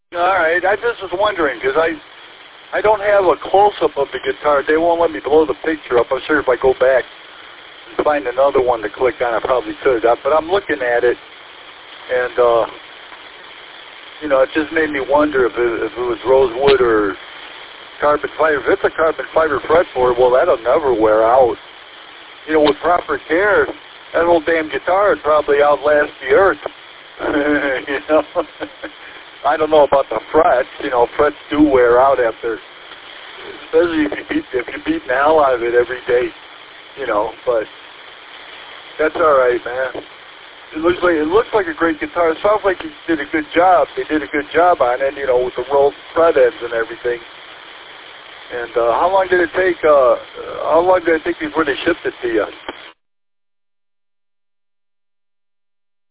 All right, I just was wondering because I don't have a close-up of the guitar. They won't let me blow the picture up. I'm sure if I go back and find another one to click on, I probably could. But I'm looking at it, and you know, it just made me wonder if it was rosewood or carbon fiber. If it's a carbon fiber fretboard, well, that'll never wear out. You know, with proper care, that old damn guitar would probably outlast the earth. You know, I don't know about the frets. You know, frets do wear out after, especially if you beat the hell out of it every day. You know, but that's all right, man. It looks like a great guitar. It sounds like he did a good job. They did a good job on it, you know, with the rolled fret ends and everything. And how long did it take? How long did it take before they shipped it to you?